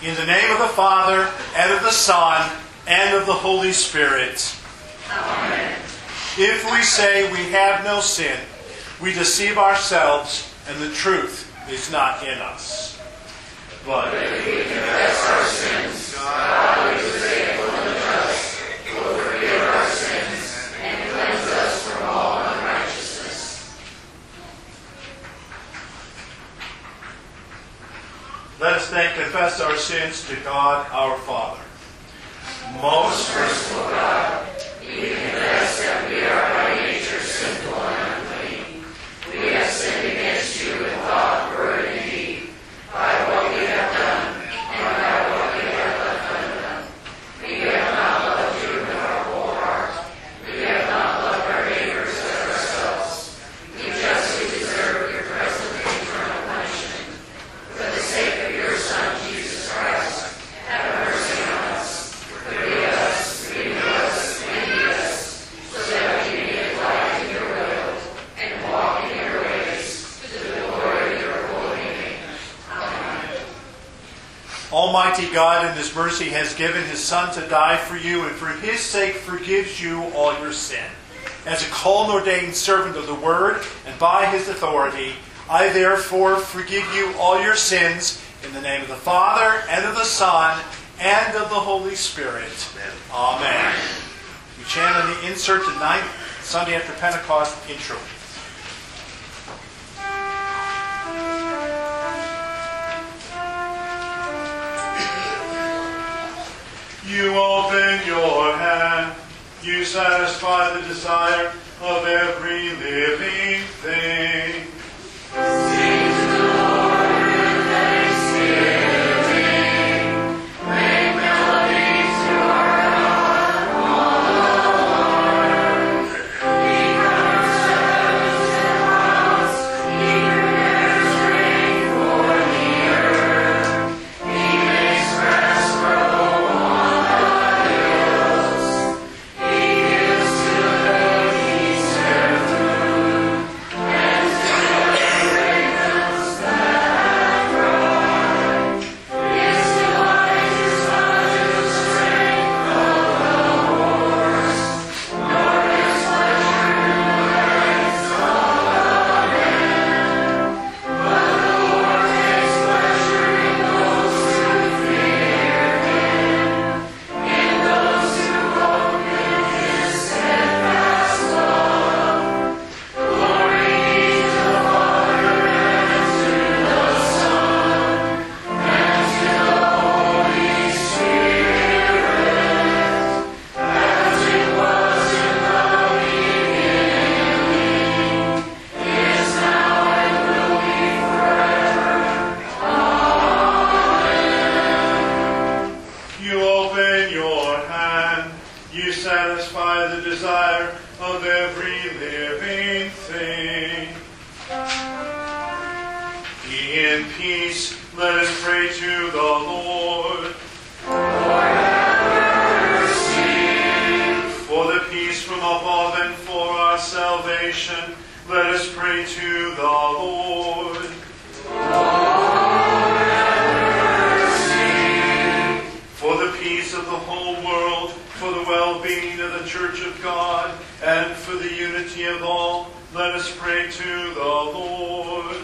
In the name of the Father, and of the Son, and of the Holy Spirit. Amen. If we say we have no sin, we deceive ourselves, and the truth is not in us. But if we confess our sins, God is faithful and just, who will forgive our sins and cleanse us from all unrighteousness. Let us then confess our sins to God our Father. Most merciful God, we confess that we are by nature sinful and unclean. We have sinned against you in thought, word, and deed, by what we have done and by what we have left undone. We have not loved you with our whole heart. We have not loved our neighbors as ourselves. We justly deserve your present and eternal punishment. For the sake of your Son, Jesus Christ, have mercy on us. Forgive us, renew us, and lead us, so that we may apply to your will and walk in your ways, to the glory of your holy name. Amen. Almighty God in His mercy has given His Son to die for you, and for His sake forgives you all your sin. As a called and ordained servant of the Word, and by His authority, I therefore forgive you all your sins, in the name of the Father, and of the Son, and of the Holy Spirit. Amen. We chant in the insert the 9th Sunday after Pentecost intro. You open your hand, you satisfy the desire of every living thing. Sing to the Lord with thanksgiving. Make melody to our God, all the Lord. He covers heavens and clouds. He prepares rain for the earth. He makes grass grow on the hills. He gives to the beasts their food, and to the ravens that cry. His delight is not in the strength of the horse, nor his pleasure in the legs of the man. But the Lord takes pleasure in those who fear him, in those who hope in his steadfast love. Glory be to the Father, and to the Son, and to the Holy Spirit, as it was in the beginning, is now, and will be forever. Amen. You open your hand, you satisfy the desire of every living thing. In peace, let us pray to the Lord. Lord, have mercy. For the peace from above and for our salvation, let us pray to the Lord. Lord, have mercy. For the peace of the whole world, for the well-being of the Church of God, and for the unity of all, let us pray to the Lord.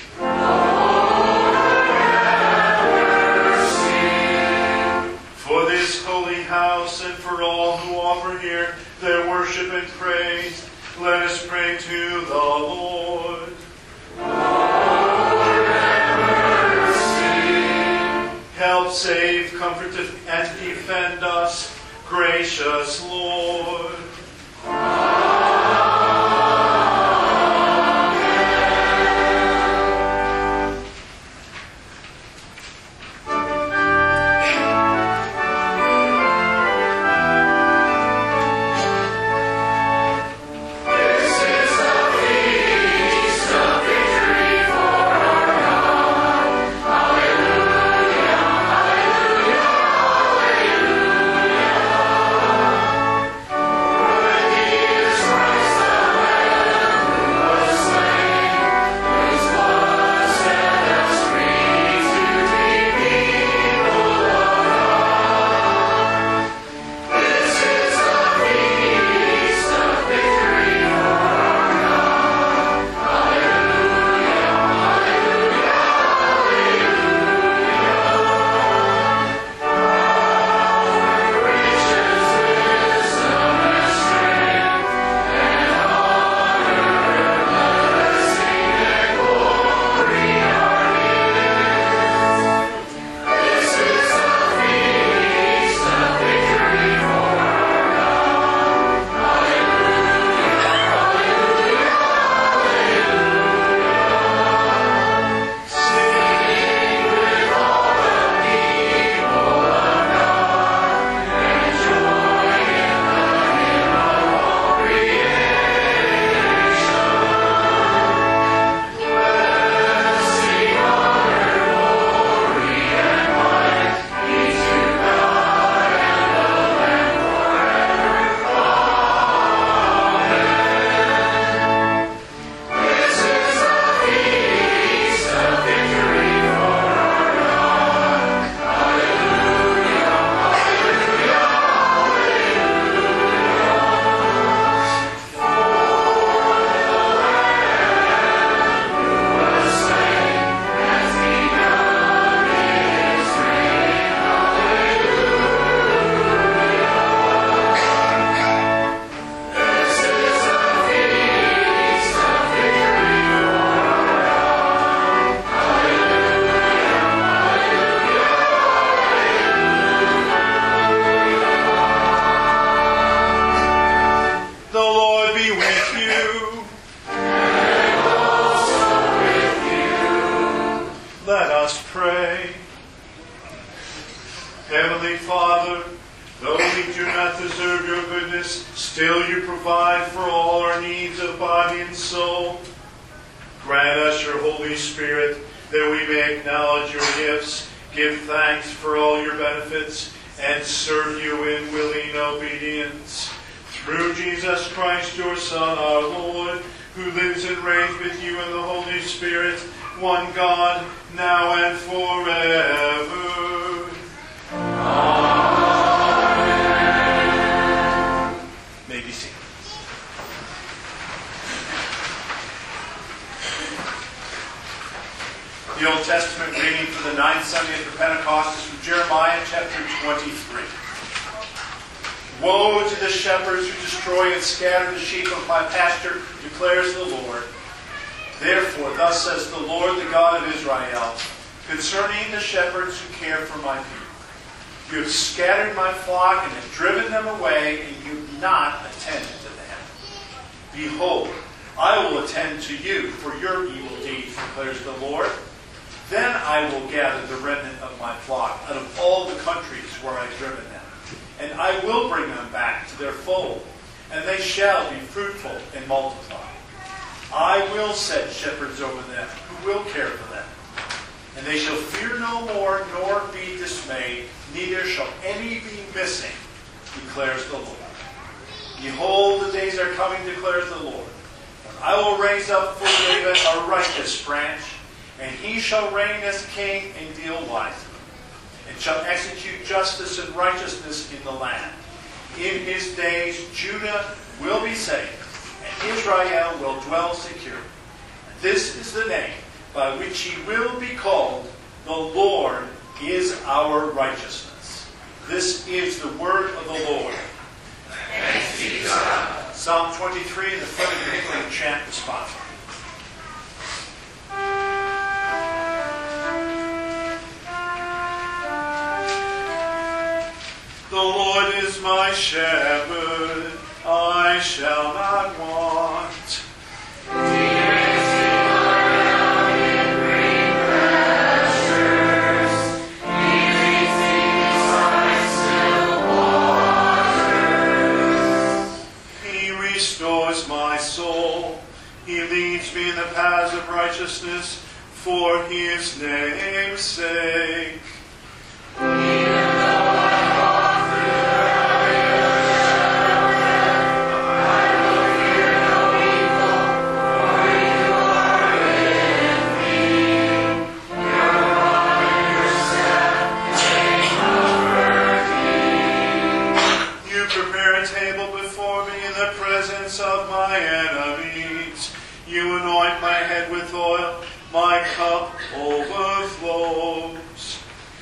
For this holy house and for all who offer here their worship and praise, let us pray to the Lord. Help, save, comfort, and defend us, gracious Lord. This is a feast of victory for our God. Hallelujah, hallelujah, hallelujah. do not deserve your goodness, still you provide for all our needs of body and soul. Grant us your Holy Spirit, that we may acknowledge your gifts, give thanks for all your benefits, and serve you in willing obedience. Through Jesus Christ, your Son, our Lord, who lives and reigns with you in the Holy Spirit, one God, now and forever. Amen. May be seated. The Old Testament reading for the 9th Sunday after Pentecost is from Jeremiah chapter 23. Woe to the shepherds who destroy and scatter the sheep of my pasture, declares the Lord. Therefore, thus says the Lord, the God of Israel, concerning the shepherds who care for my people. You have scattered my flock and have driven them away, and you have not attended to them. Behold, I will attend to you for your evil deeds, declares the Lord. Then I will gather the remnant of my flock out of all the countries where I have driven them, and I will bring them back to their fold, and they shall be fruitful and multiply. I will set shepherds over them who will care for them, and they shall fear no more nor be dismayed, neither shall any be missing, declares the Lord. Behold, the days are coming, declares the Lord, when I will raise up for David a righteous branch, and he shall reign as king and deal wisely, and shall execute justice and righteousness in the land. In his days Judah will be saved, and Israel will dwell secure. And this is the name by which he will be called, the Lord is our righteousness. This is the word of the Lord. Thanks be to God. Psalm 23, the third England chant response. The Lord is my shepherd, I shall not want. He makes me lie down in green pastures. He leads me beside still waters. He restores my soul. He leads me in the paths of righteousness for his name's sake. Of my enemies, you anoint my head with oil, my cup overflows.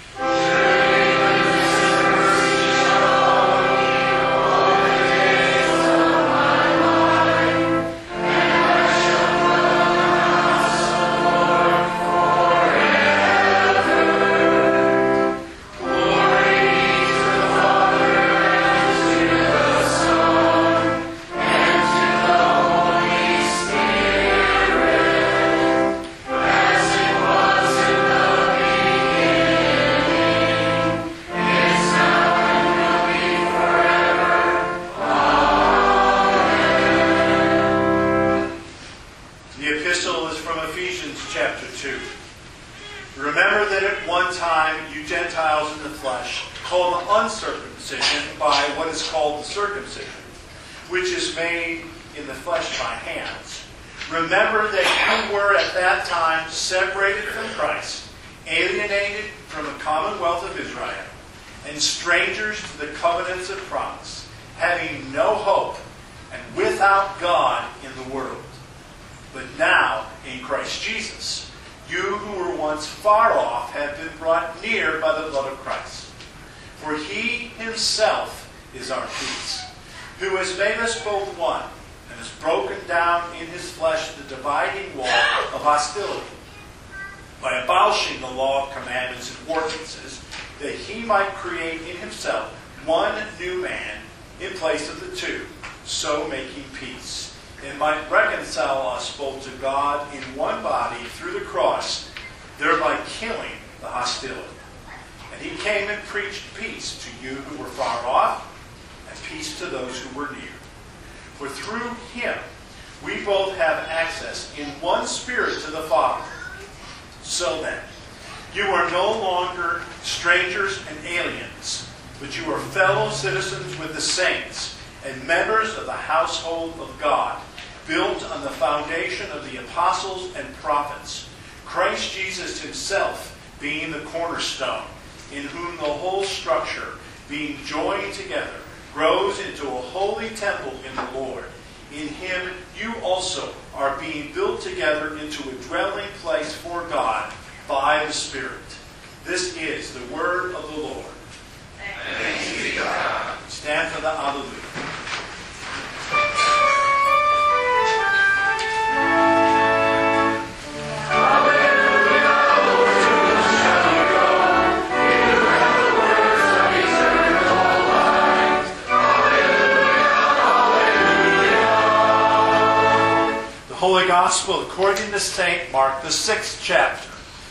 Remember that at one time you Gentiles in the flesh called the uncircumcision by what is called the circumcision, which is made in the flesh by hands. Remember that you were at that time separated from Christ, alienated from the commonwealth of Israel, and strangers to the covenants of promise, having no hope and without God in the world. But now, in Christ Jesus, you who were once far off have been brought near by the blood of Christ. For he himself is our peace, who has made us both one, and has broken down in his flesh the dividing wall of hostility, by abolishing the law of commandments and ordinances, that he might create in himself one new man in place of the two, so making peace, and might reconcile us both to God in one body through the cross, thereby killing the hostility. And he came and preached peace to you who were far off, to those who were near. For through him we both have access in one Spirit to the Father. So then, you are no longer strangers and aliens, but you are fellow citizens with the saints and members of the household of God, built on the foundation of the apostles and prophets, Christ Jesus himself being the cornerstone, in whom the whole structure, being joined together, grows into a holy temple in the Lord. In him you also are being built together into a dwelling place for God by the Spirit. This is the word of the Lord. Thanks be to God. Stand for the Alleluia. Holy Gospel according to St. Mark, the 6th chapter.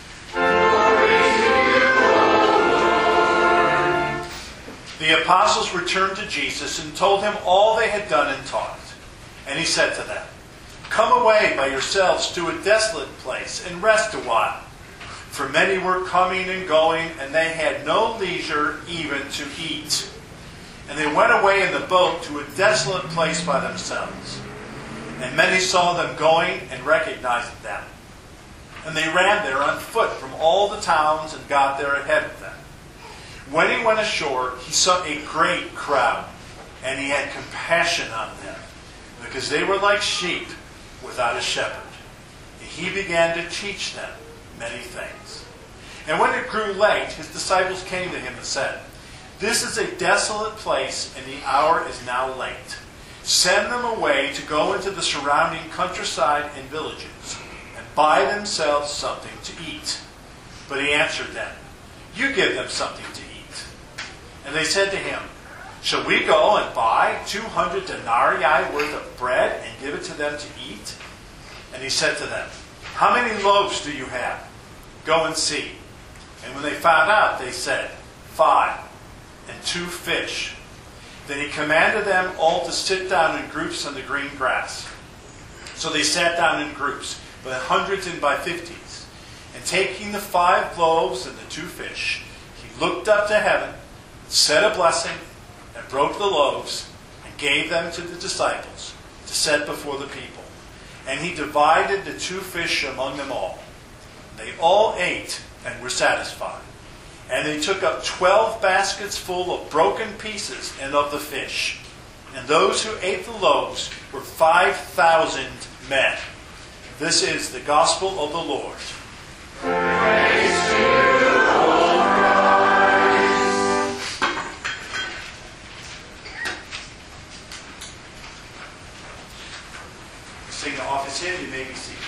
The apostles returned to Jesus and told him all they had done and taught. And he said to them, "Come away by yourselves to a desolate place and rest a while." For many were coming and going, and they had no leisure even to eat. And they went away in the boat to a desolate place by themselves. And many saw them going and recognized them. And they ran there on foot from all the towns and got there ahead of them. When he went ashore, he saw a great crowd, and he had compassion on them, because they were like sheep without a shepherd. And he began to teach them many things. And when it grew late, his disciples came to him and said, "This is a desolate place, and the hour is now late. Send them away to go into the surrounding countryside and villages and buy themselves something to eat." But he answered them, "You give them something to eat." And they said to him, "Shall we go and buy 200 denarii worth of bread and give it to them to eat?" And he said to them, "How many loaves do you have? Go and see." And when they found out, they said, 5, and 2 fish. Then he commanded them all to sit down in groups on the green grass. So they sat down in groups, by hundreds and by 50s. And taking the 5 loaves and the 2 fish, he looked up to heaven, said a blessing, and broke the loaves, and gave them to the disciples to set before the people. And he divided the 2 fish among them all. They all ate and were satisfied. And they took up 12 baskets full of broken pieces and of the fish. And those who ate the loaves were 5,000 men. This is the gospel of the Lord. Praise to you, O Christ. Sing the office hymn, you may be seated.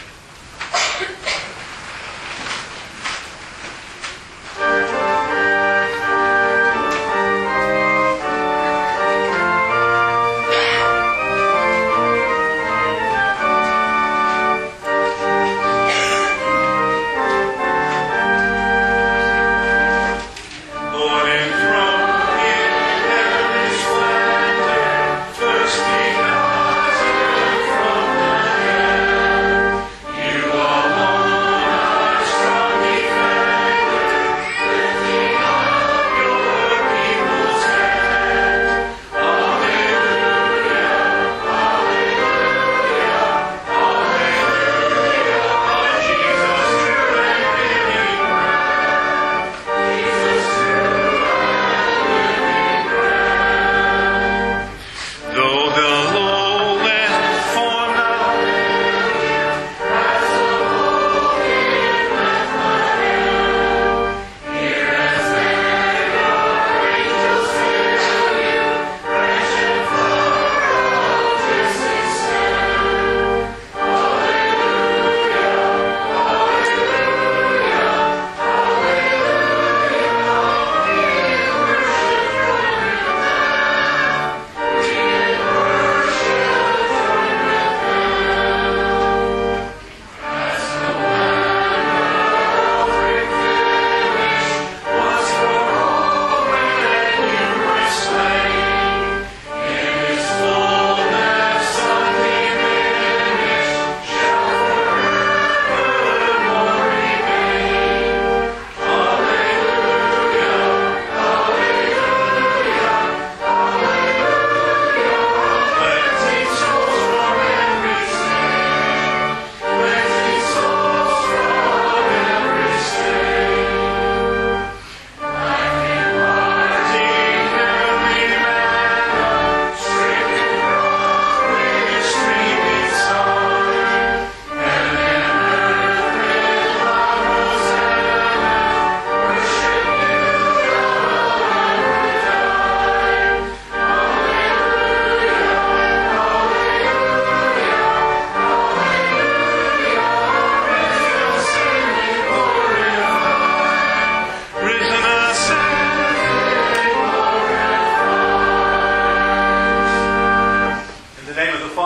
You are one.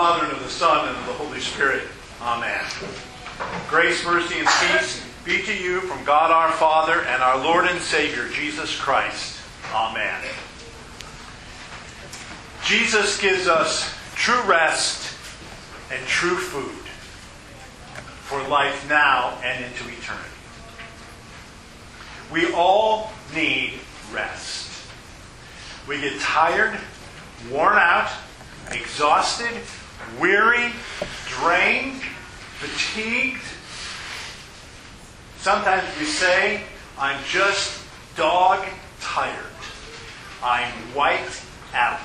Father, and of the Son, and of the Holy Spirit. Amen. Grace, mercy, and peace be to you from God our Father and our Lord and Savior, Jesus Christ. Amen. Jesus gives us true rest and true food for life now and into eternity. We all need rest. We get tired, worn out, exhausted, weary, drained, fatigued. Sometimes we say, I'm just dog tired. I'm wiped out.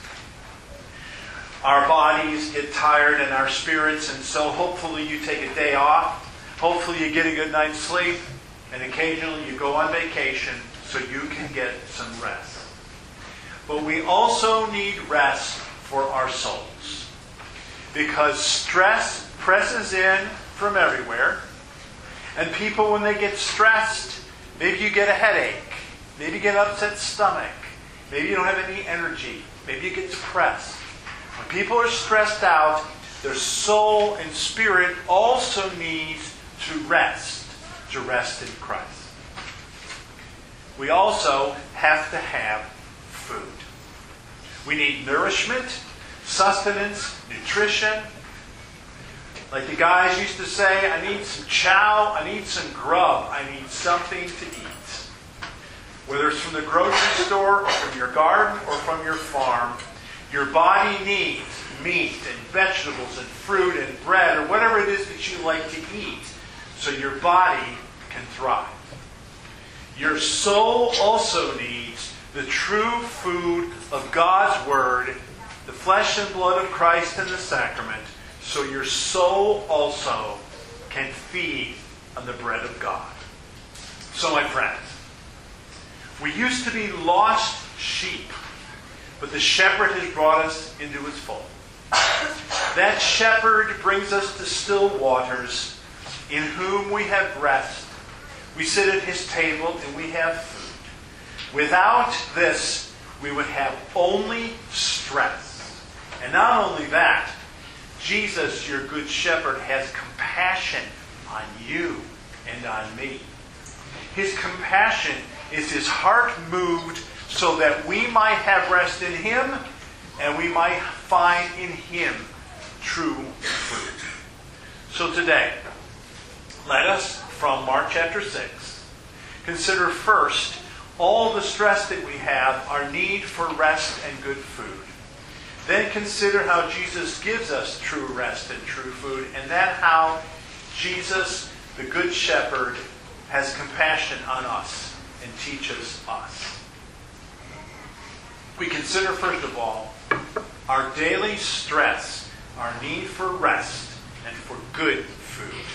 Our bodies get tired and our spirits, and so hopefully you take a day off. Hopefully you get a good night's sleep, and occasionally you go on vacation so you can get some rest. But we also need rest for our souls, because stress presses in from everywhere. And people, when they get stressed, maybe you get a headache, maybe you get an upset stomach, maybe you don't have any energy, maybe you get depressed. When people are stressed out, their soul and spirit also needs to rest in Christ. We also have to have food. We need nourishment, sustenance, nutrition. Like the guys used to say, I need some chow, I need some grub, I need something to eat. Whether it's from the grocery store or from your garden or from your farm, your body needs meat and vegetables and fruit and bread or whatever it is that you like to eat so your body can thrive. Your soul also needs the true food of God's Word, the flesh and blood of Christ and the sacrament, so your soul also can feed on the bread of God. So, my friends, we used to be lost sheep, but the shepherd has brought us into his fold. That shepherd brings us to still waters, in whom we have rest. We sit at his table and we have food. Without this, we would have only stress. And not only that, Jesus, your good shepherd, has compassion on you and on me. His compassion is his heart moved so that we might have rest in him and we might find in him true food. So today, let us, from Mark chapter 6, consider first all the stress that we have, our need for rest and good food. Then consider how Jesus gives us true rest and true food, and then how Jesus, the Good Shepherd, has compassion on us and teaches us. We consider, first of all, our daily stress, our need for rest, and for good food.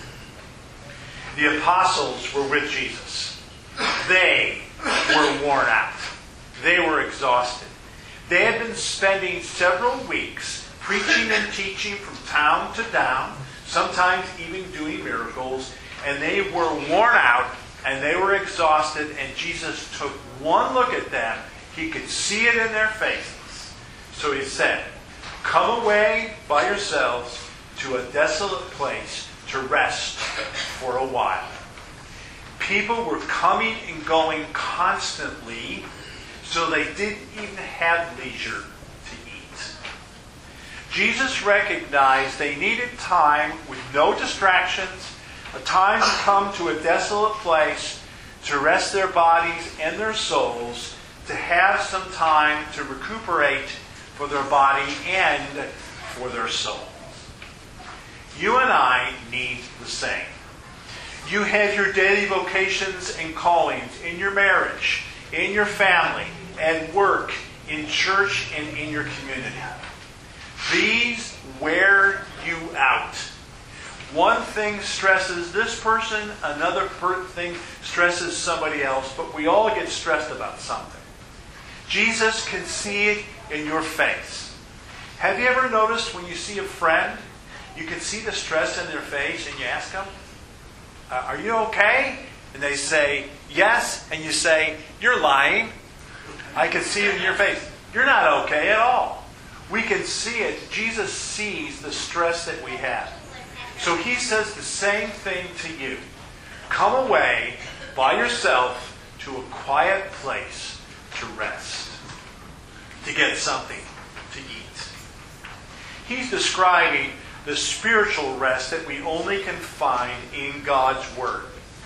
The apostles were with Jesus. They were worn out. They were exhausted. They had been spending several weeks preaching and teaching from town to town, sometimes even doing miracles, and they were worn out and they were exhausted, and Jesus took one look at them. He could see it in their faces. So he said, "Come away by yourselves to a desolate place to rest for a while." People were coming and going constantly, so they didn't even have leisure to eat. Jesus recognized they needed time with no distractions, a time to come to a desolate place to rest their bodies and their souls, to have some time to recuperate for their body and for their souls. You and I need the same. You have your daily vocations and callings in your marriage, in your family, at work, in church, and in your community. These wear you out. One thing stresses this person, another thing stresses somebody else, but we all get stressed about something. Jesus can see it in your face. Have you ever noticed when you see a friend, you can see the stress in their face, and you ask them, "Are you okay?" And they say, "Yes." And you say, "You're lying. I can see it in your face. You're not okay at all." we can see it. Jesus sees the stress that we have. So he says the same thing to you. Come away by yourself to a quiet place to rest, to get something to eat. He's describing the spiritual rest that we only can find in God's Word.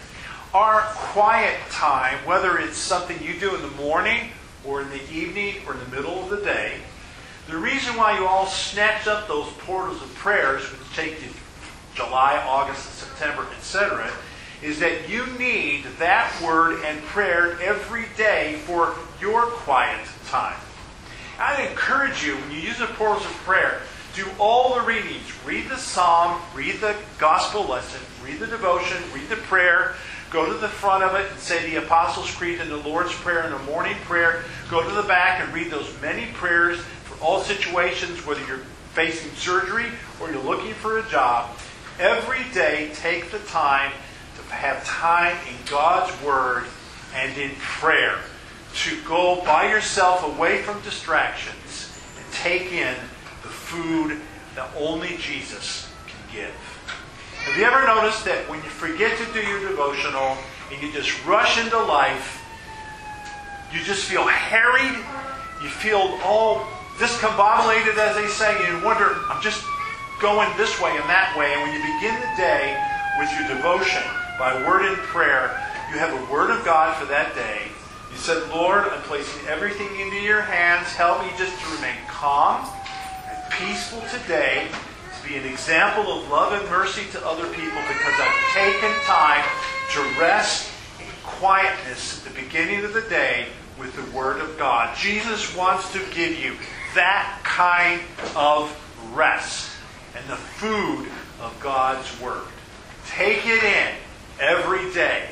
Our quiet time, whether it's something you do in the morning or in the evening or in the middle of the day, the reason why you all snatch up those portals of prayers, which take you July, August, and September, etc., is that you need that word and prayer every day for your quiet time. I encourage you, when you use the portals of prayer, do all the readings. Read the psalm, read the gospel lesson, read the devotion, read the prayer. Go to the front of it and say the Apostles' Creed and the Lord's Prayer and the morning prayer. Go to the back and read those many prayers for all situations, whether you're facing surgery or you're looking for a job. Every day, take the time to have time in God's Word and in prayer. To go by yourself away from distractions and take in the food that only Jesus can give. Have you ever noticed that when you forget to do your devotional and you just rush into life, you just feel harried, you feel all discombobulated, as they say, and you wonder, I'm just going this way and that way. And when you begin the day with your devotion by word and prayer, you have a word of God for that day. You said, Lord, I'm placing everything into your hands. Help me just to remain calm and peaceful today, to be an example of love and mercy to other people, because I've taken time to rest in quietness at the beginning of the day with the Word of God. Jesus wants to give you that kind of rest and the food of God's Word. Take it in every day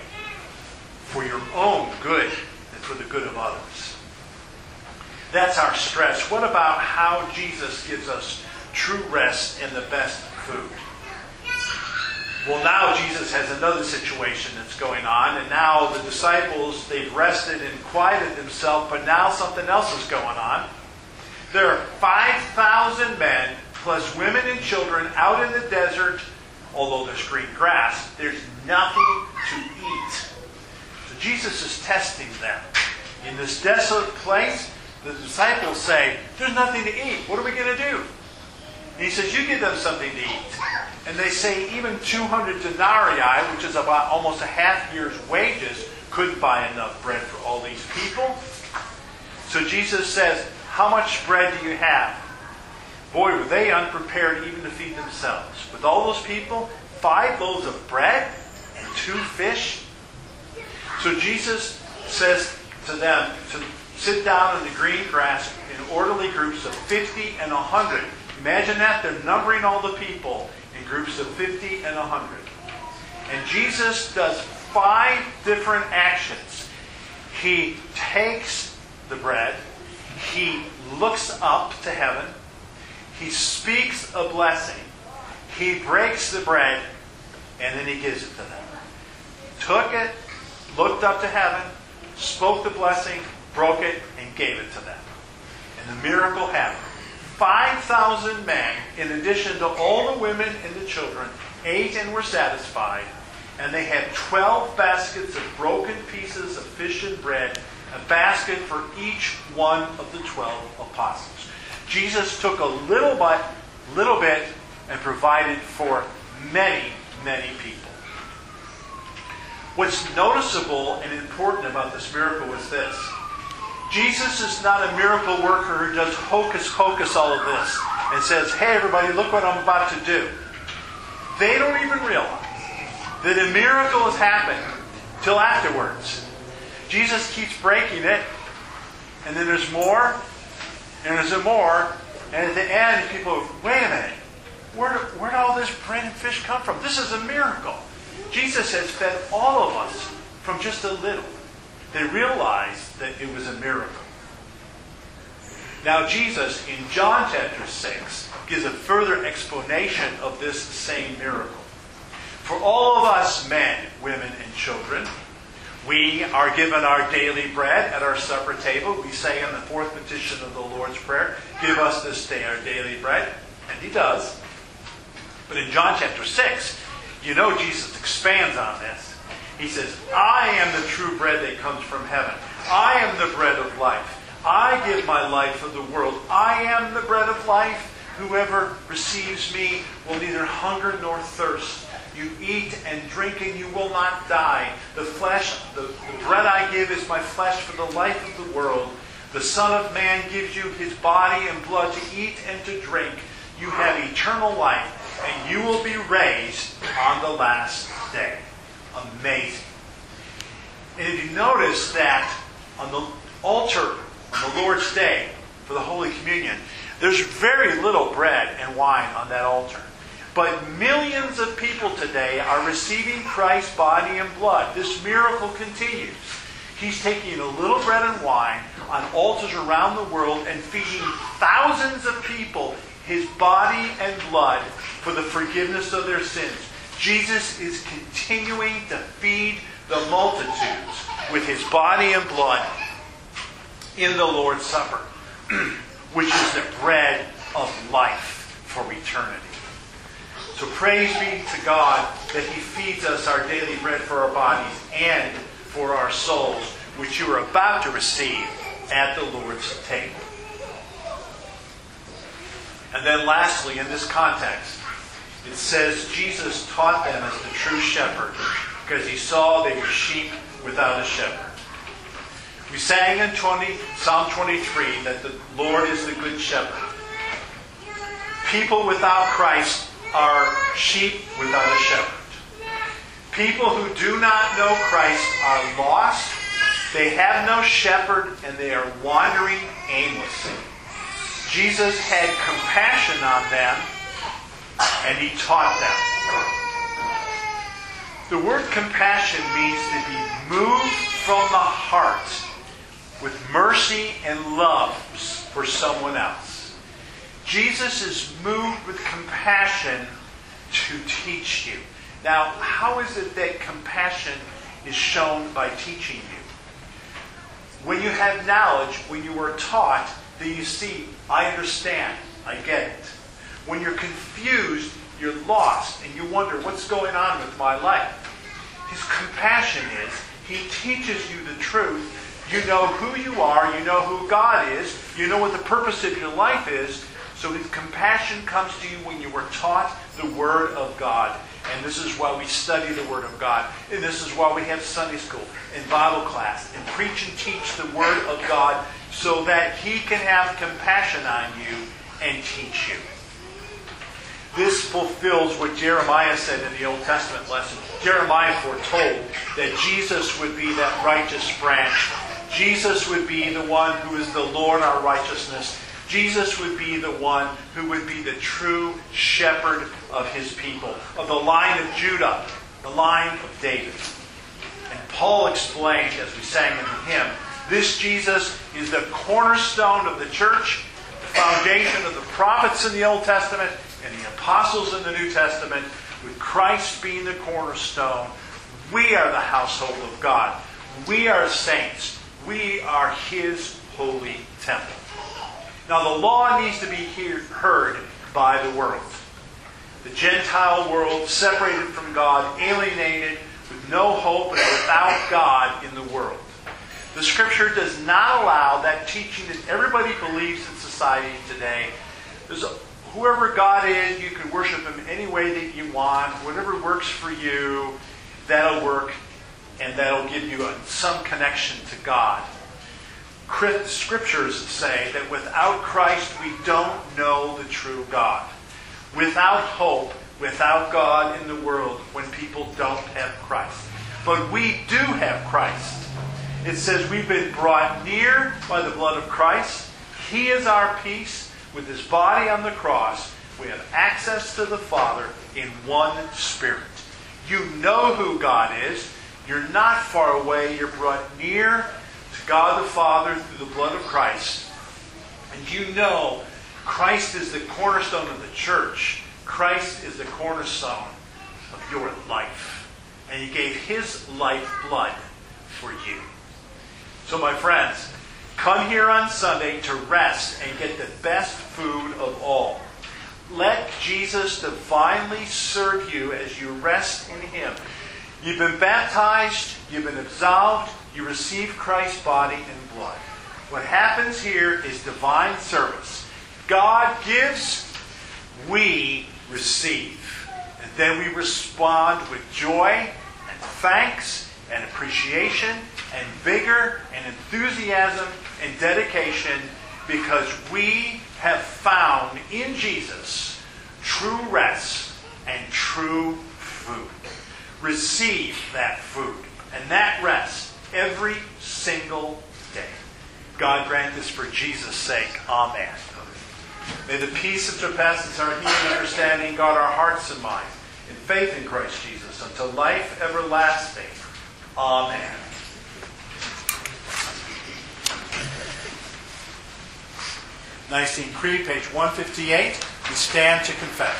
for your own good and for the good of others. That's our stress. What about how Jesus gives us true rest and the best food? Well, now Jesus has another situation that's going on, and now the disciples, they've rested and quieted themselves, but now something else is going on. There are 5,000 men plus women and children out in the desert. Although there's green grass, there's nothing to eat. So Jesus is testing them. In this desolate place, the disciples say, there's nothing to eat. What are we going to do? And he says, you give them something to eat. And they say even 200 denarii, which is about almost a half year's wages, couldn't buy enough bread for all these people. So Jesus says, how much bread do you have? Boy, were they unprepared even to feed themselves. With all those people, 5 loaves of bread and 2 fish. So Jesus says to them to sit down in the green grass in orderly groups of 50 and 100. Imagine that. They're numbering all the people in groups of 50 and 100. And Jesus does 5 different actions. He takes the bread. He looks up to heaven. He speaks a blessing. He breaks the bread, and then he gives it to them. Took it, looked up to heaven, spoke the blessing, broke it, and gave it to them. And the miracle happened. 5,000 men, in addition to all the women and the children, ate and were satisfied. And they had 12 baskets of broken pieces of fish and bread, a basket for each one of the 12 apostles. Jesus took a little bit and provided for many, many people. What's noticeable and important about this miracle is this. Jesus is not a miracle worker who does hocus pocus all of this and says, hey everybody, look what I'm about to do. They don't even realize that a miracle has happened till afterwards. Jesus keeps breaking it, and then there's more, and there's more, and at the end people go, wait a minute, where'd all this bread and fish come from? This is a miracle. Jesus has fed all of us from just a little. They realized that it was a miracle. Now Jesus, in John chapter 6, gives a further explanation of this same miracle. For all of us men, women, and children, We are given our daily bread at our supper table. We say in the fourth petition of the Lord's Prayer, give us this day our daily bread. And he does. But in John chapter 6, you know Jesus expands on this. He says, I am the true bread that comes from heaven. I am the bread of life. I give my life for the world. I am the bread of life. Whoever receives me will neither hunger nor thirst. You eat and drink and you will not die. The bread I give is my flesh for the life of the world. The Son of Man gives you his body and blood to eat and to drink. You have eternal life, and you will be raised on the last day. Amazing. And if you notice that on the altar on the Lord's Day for the Holy Communion, there's very little bread and wine on that altar. But millions of people today are receiving Christ's body and blood. This miracle continues. He's taking a little bread and wine on altars around the world and feeding thousands of people his body and blood for the forgiveness of their sins. Jesus is continuing to feed the multitudes with his body and blood in the Lord's Supper, which is the bread of life for eternity. So praise be to God that he feeds us our daily bread for our bodies and for our souls, which you are about to receive at the Lord's table. And then lastly, in this context, it says Jesus taught them as the true shepherd because he saw they were sheep without a shepherd. We sang in Psalm 23 that the Lord is the good shepherd. People without Christ are sheep without a shepherd. People who do not know Christ are lost. They have no shepherd and they are wandering aimlessly. Jesus had compassion on them and he taught them. The word compassion means to be moved from the heart with mercy and love for someone else. Jesus is moved with compassion to teach you. Now, how is it that compassion is shown by teaching you? When you have knowledge, when you are taught, then you see, I understand, I get it. When you're confused, you're lost, and you wonder, what's going on with my life? His compassion is, he teaches you the truth. You know who you are, you know who God is, you know what the purpose of your life is. So his compassion comes to you when you were taught the Word of God. And this is why we study the Word of God. And this is why we have Sunday school and Bible class and preach and teach the Word of God so that he can have compassion on you and teach you. This fulfills what Jeremiah said in the Old Testament lesson. Jeremiah foretold that Jesus would be that righteous branch. Jesus would be the one who is the Lord our righteousness. Jesus would be the one who would be the true shepherd of his people, of the line of Judah, the line of David. And Paul explained, as we sang in the hymn, this Jesus is the cornerstone of the church, the foundation of the prophets in the Old Testament and the apostles in the New Testament. With Christ being the cornerstone, we are the household of God. We are saints. We are his holy temple. Now, the law needs to be heard by the world. The Gentile world, separated from God, alienated, with no hope and without God in the world. The Scripture does not allow that teaching that everybody believes in society today. Whoever God is, you can worship him any way that you want. Whatever works for you, that'll work, and that'll give you some connection to God. Scriptures say that without Christ, we don't know the true God. Without hope, without God in the world, when people don't have Christ. But we do have Christ. It says we've been brought near by the blood of Christ. He is our peace. With his body on the cross, we have access to the Father in one Spirit. You know who God is. You're not far away. You're brought near to God the Father through the blood of Christ. And you know Christ is the cornerstone of the church. Christ is the cornerstone of your life. And he gave his lifeblood for you. So my friends, come here on Sunday to rest and get the best food of all. Let Jesus divinely serve you as you rest in Him. You've been baptized, you've been absolved, you receive Christ's body and blood. What happens here is divine service. God gives, we receive. And then we respond with joy and thanks and appreciation and vigor and enthusiasm and dedication, because we have found in Jesus true rest and true food. Receive that food and that rest every single day. God grant this for Jesus' sake. Amen. May the peace that surpasses our human understanding guard our hearts and minds in faith in Christ Jesus unto life everlasting. Amen. Nicene Creed, page 158. We stand to confess.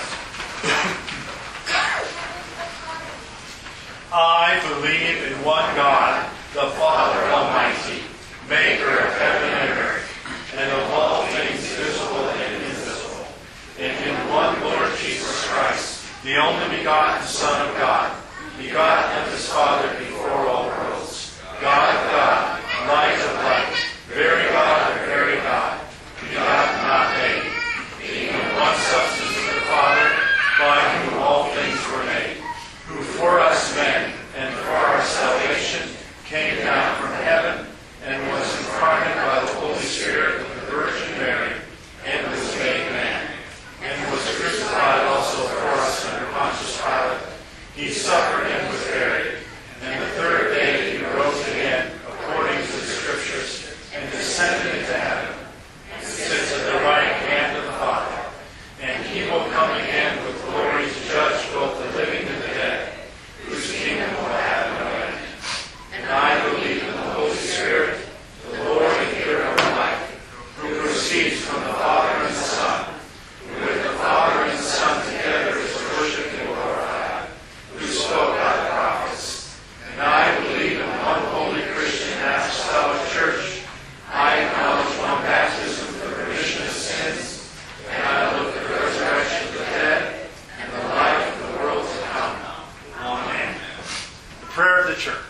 I believe in one God, the Father Almighty, maker of heaven and earth, and of all things visible and invisible, and in one Lord Jesus Christ, the only begotten Son of God, begotten of His Father before all worlds, God of God, light of light, very God of very God, begotten not made, being of one substance with the Father, by whom all things were made, who for us men and for our salvation came down from heaven and was incarnate by the Holy Spirit of the Virgin Mary, and was made man, and was crucified also for us under Pontius Pilate. He suffered and was buried, and the third day He rose again, according to the Scriptures, and descended into heaven, and sits at the right hand of the Father. And He will come again with glory to judge both the living and the dead, whose kingdom will have no end. And I believe in the Holy Spirit, the Lord and giver of life, who proceeds from the Father and the Son, who with the Father and the Son together is worshipped and glorified, who spoke by the prophets. And I believe in one holy Christian apostolic church. I acknowledge one baptism for the remission of sins, and I look for the resurrection of the dead and the life of the world to come. Amen. The prayer of the church.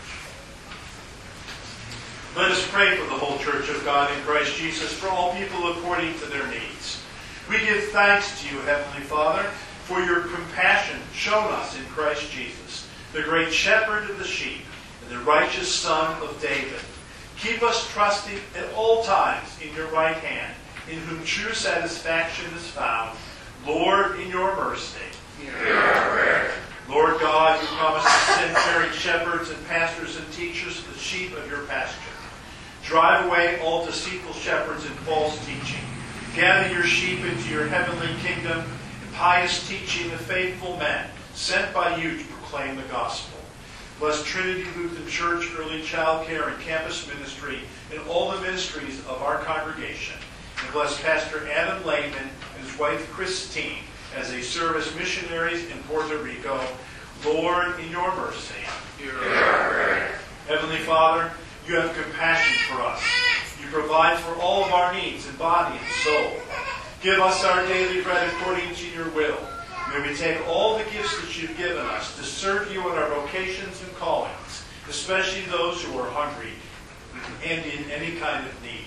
Let us pray for the whole church of God in Christ Jesus, for all people according to their needs. We give thanks to you, Heavenly Father, for your compassion shown us in Christ Jesus, the great shepherd of the sheep and the righteous Son of David. Keep us trusting at all times in your right hand, in whom true satisfaction is found. Lord, in your mercy, hear our prayer. Lord God, you promised to send varied shepherds and pastors and teachers to the sheep of your pasture. Drive away all deceitful shepherds and false teaching. Gather your sheep into your heavenly kingdom in pious teaching of faithful men sent by you to proclaim the gospel. Bless Trinity Lutheran Church, early child care, and campus ministry, and all the ministries of our congregation. And bless Pastor Adam Lehman and his wife Christine as they serve as missionaries in Puerto Rico. Lord, in your mercy, hear our prayer. Heavenly Father, you have compassion for us. You provide for all of our needs in body and soul. Give us our daily bread according to your will. May we take all the gifts that you've given us to serve you in our vocations and callings, especially those who are hungry and in any kind of need.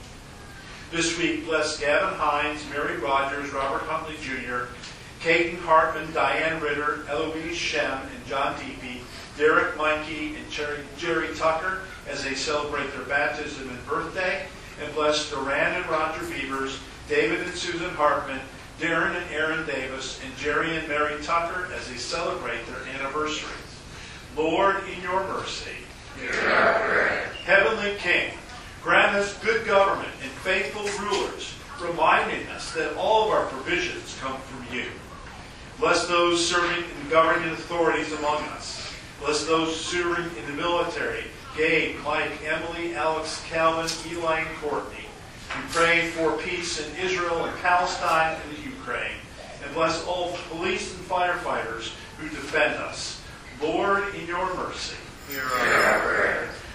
This week, bless Gavin Hines, Mary Rogers, Robert Huntley Jr., Caden Hartman, Diane Ritter, Eloise Shem, and John Deepy, Derek Meinke, and Jerry Tucker as they celebrate their baptism and birthday. And bless Duran and Roger Beavers, David and Susan Hartman, Darren and Aaron Davis, and Jerry and Mary Tucker as they celebrate their anniversaries. Lord, in your mercy, hear our prayer. Heavenly King, grant us good government and faithful rulers, reminding us that all of our provisions come from you. Bless those serving in governing authorities among us. Bless those serving in the military, Gabe, Mike, Emily, Alex, Calvin, Eli, and Courtney. We pray for peace in Israel and Palestine and the Ukraine. And bless all the police and firefighters who defend us. Lord, in your mercy, hear our prayer.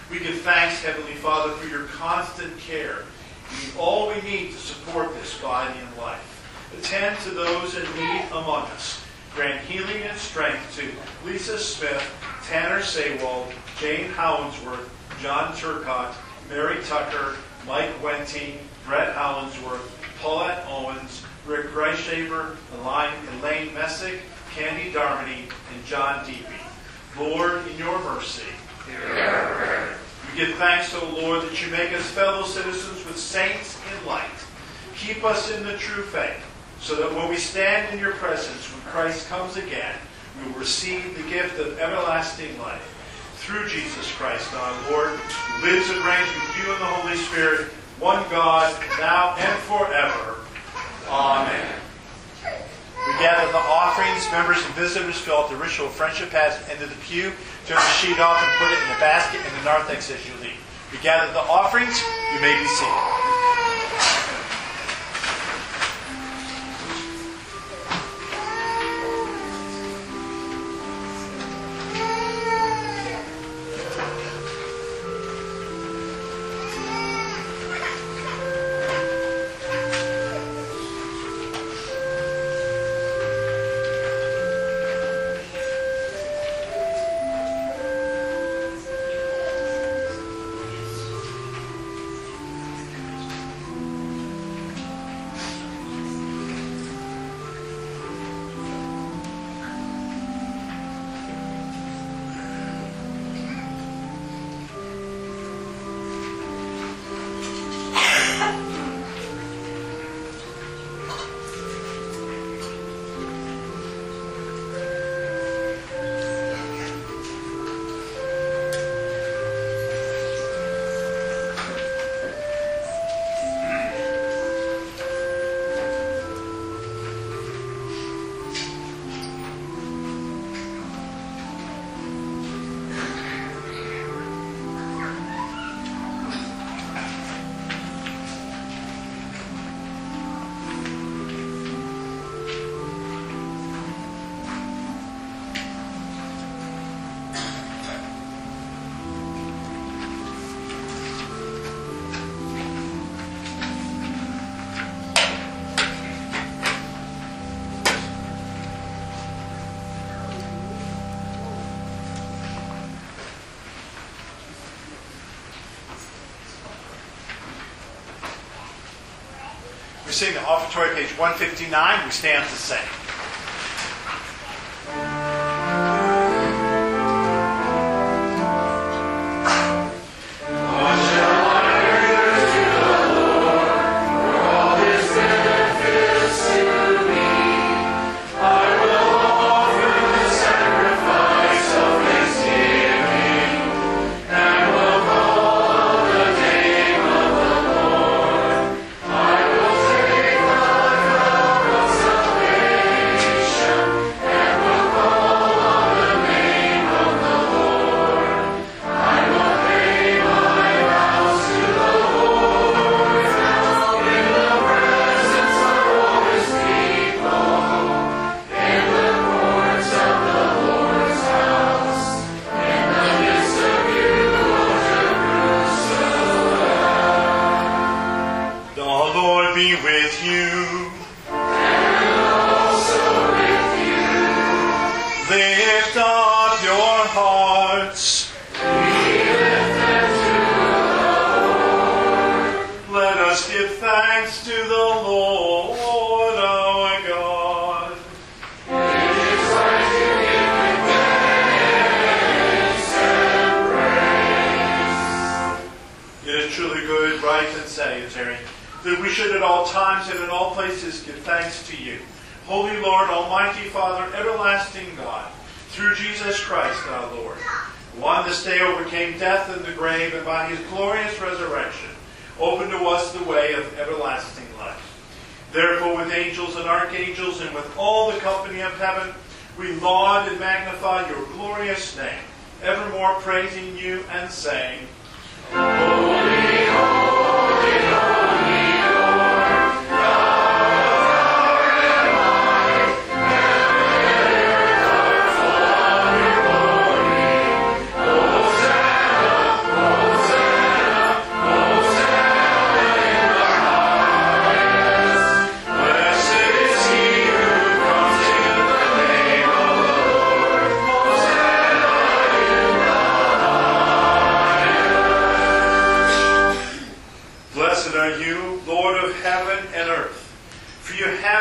We give thanks, Heavenly Father, for your constant care. You need all we need to support this Guardian life. Attend to those in need among us. Grant healing and strength to Lisa Smith, Tanner Saywald, Jane Hollingsworth, John Turcott, Mary Tucker, Mike Wenty, Brett Hollingsworth, Paulette Owens, Rick Reishaber, Elaine Messick, Candy Darmody, and John Deepy. Lord, in your mercy, we give thanks, O Lord, that you make us fellow citizens with saints in light. Keep us in the true faith, so that when we stand in your presence, when Christ comes again, we will receive the gift of everlasting life. Through Jesus Christ, our Lord, who lives and reigns with you in the Holy Spirit, one God, now and forever. Amen. We gather the offerings. Members and visitors fill out the ritual friendship pass into the pew, turn the sheet off, and put it in the basket in the narthex as you leave. We gather the offerings. You may be seated. We sing the offertory, page 159. We stand to sing. That we should at all times and in all places give thanks to you. Holy Lord, Almighty Father, everlasting God, through Jesus Christ our Lord, who on this day overcame death and the grave, and by his glorious resurrection opened to us the way of everlasting life. Therefore, with angels and archangels and with all the company of heaven, we laud and magnify your glorious name, evermore praising you and saying, Holy, holy, holy, Lord, God and might, heaven and earth are full of your glory. Hosanna,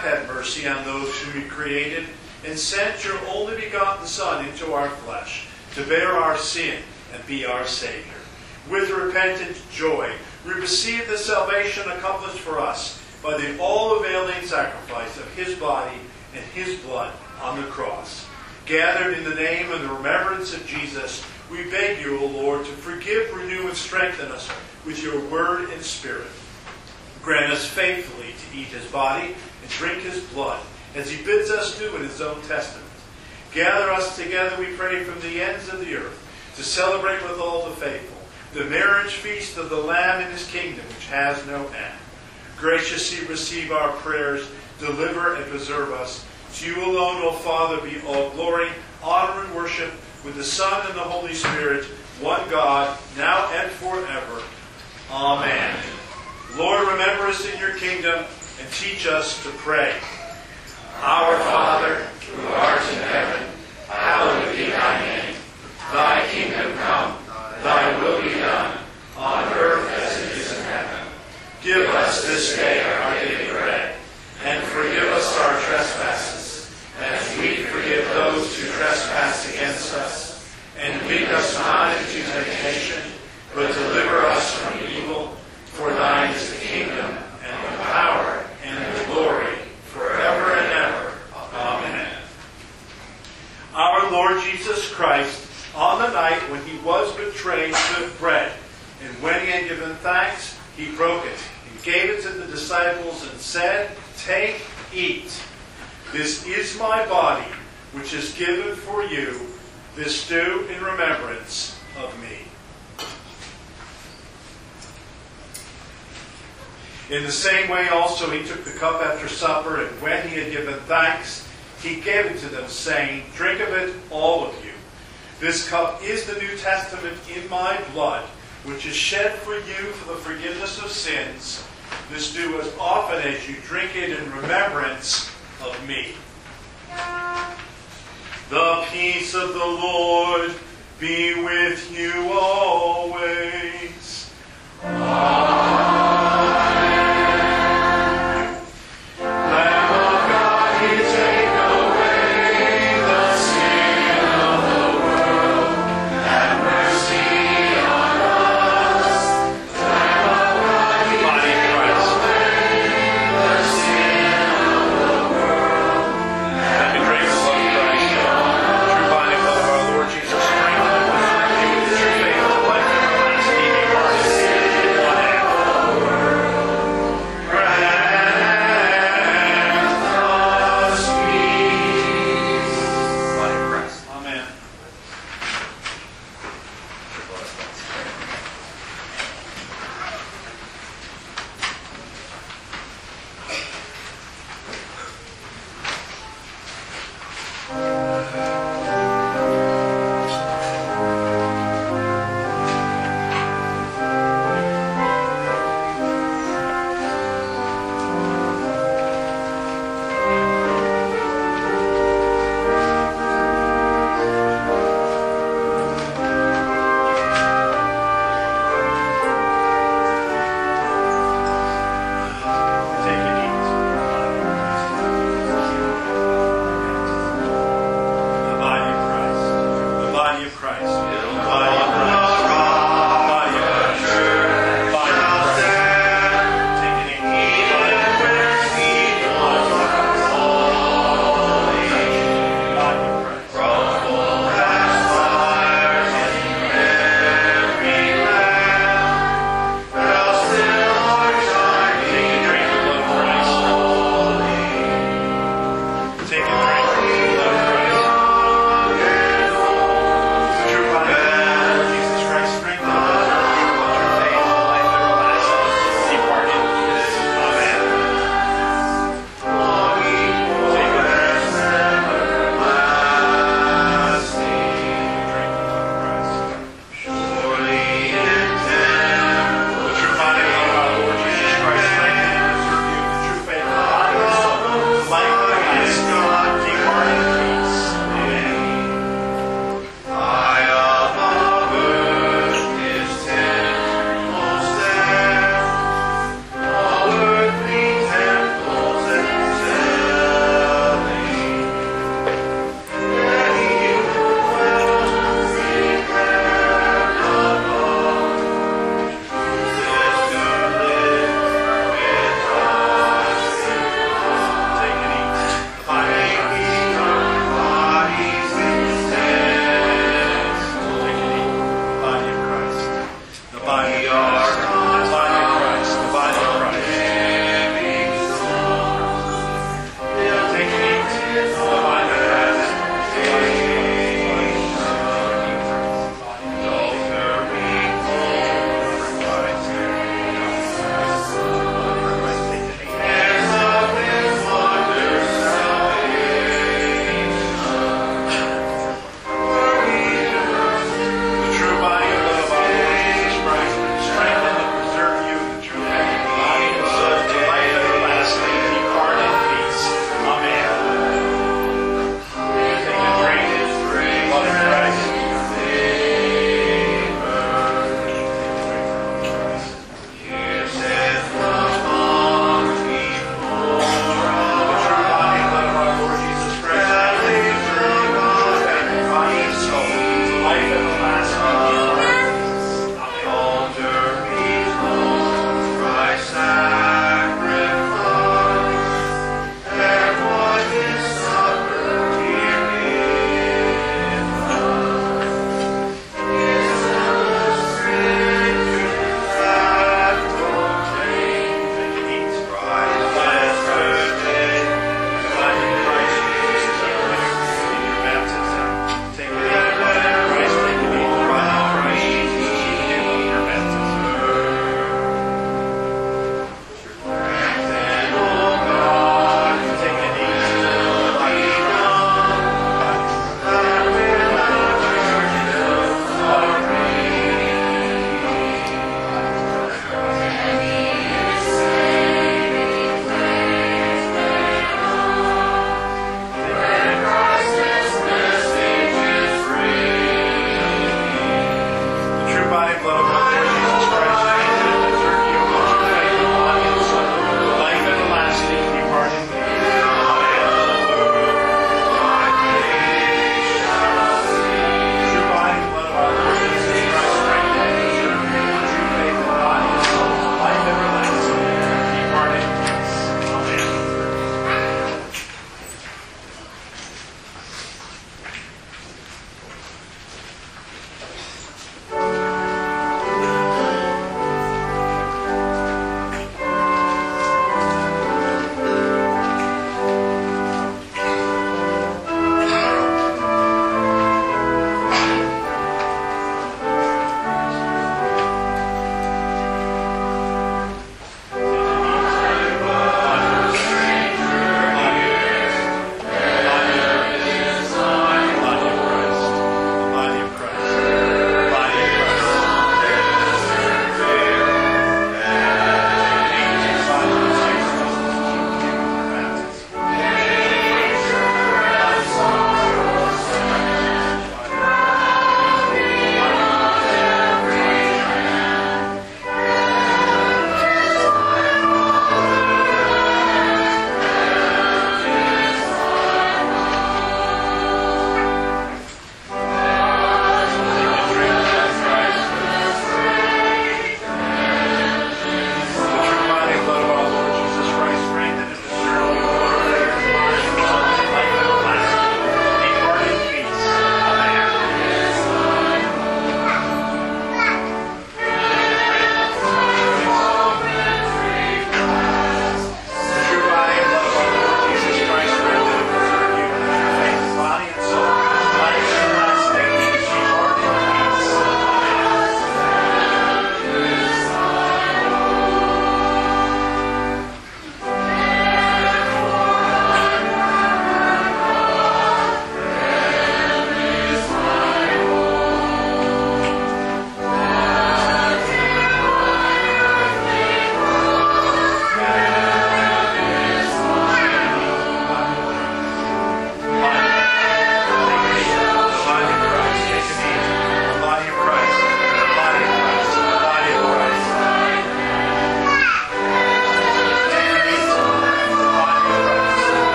have had mercy on those whom you created, and sent your only begotten Son into our flesh, to bear our sin and be our Savior. With repentant joy, we receive the salvation accomplished for us by the all-availing sacrifice of his body and his blood on the cross. Gathered in the name and the remembrance of Jesus, we beg you, O Lord, to forgive, renew, and strengthen us with your word and spirit. Grant us faithfully to eat his body and drink his blood, as he bids us do in his own testament. Gather us together, we pray, from the ends of the earth, to celebrate with all the faithful the marriage feast of the Lamb in his kingdom, which has no end. Graciously receive our prayers, deliver and preserve us. To you alone, O Father, be all glory, honor, and worship, with the Son and the Holy Spirit, one God, now and forever. Amen. Lord, remember us in your kingdom, and teach us to pray. Our Father, who art in heaven, hallowed be thy name. Thy kingdom come, thy will be done, on earth as it is in heaven. Give us this day our daily bread, and forgive us our trespasses, as we forgive those who trespass against us. And lead us not into temptation, but deliver us from evil. For thine is the kingdom, and the power, and the glory, forever and ever. Amen. Our Lord Jesus Christ, on the night when he was betrayed, took bread, and when he had given thanks, he broke it, and gave it to the disciples, and said, "Take, eat. This is my body, which is given for you. This do in remembrance of me." In the same way also he took the cup after supper, and when he had given thanks, he gave it to them, saying, "Drink of it, all of you. This cup is the New Testament in my blood, which is shed for you for the forgiveness of sins. This do as often as you drink it in remembrance of me." The peace of the Lord be with you always.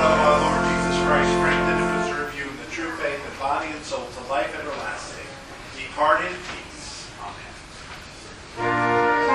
love of our Lord Jesus Christ strengthen and preserve you in the true faith of body and soul to life everlasting. Depart in peace. Amen.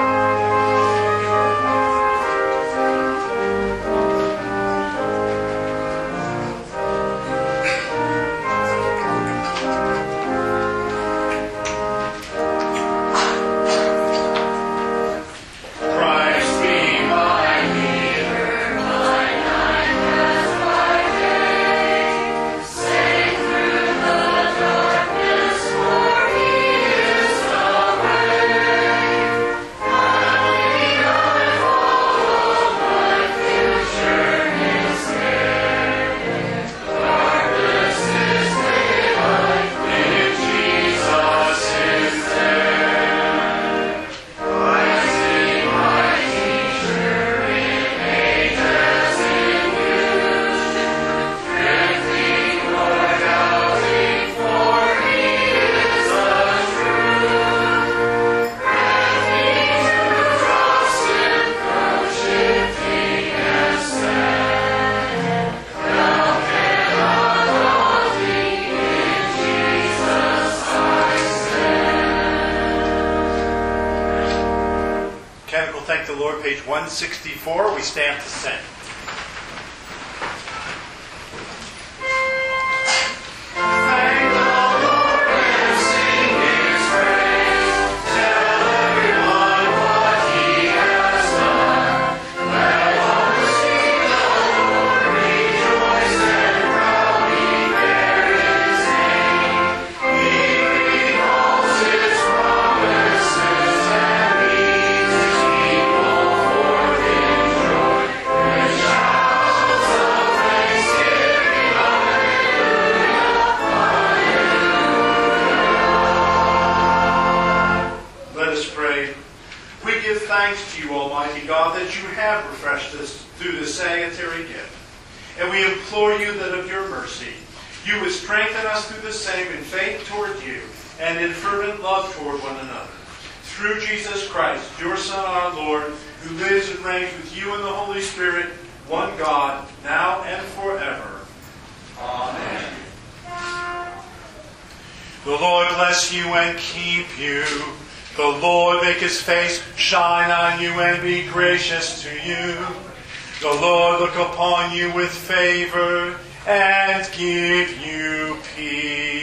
Thank the Lord, page 164. We stand to sing. Thanks to you, Almighty God, that you have refreshed us through this salutary gift. And we implore you that of your mercy, you would strengthen us through the same in faith toward you and in fervent love toward one another. Through Jesus Christ, your Son, our Lord, who lives and reigns with you in the Holy Spirit, one God, now and forever. Amen. The Lord bless you and keep you. The Lord make his face shine on you and be gracious to you. The Lord look upon you with favor and give you peace.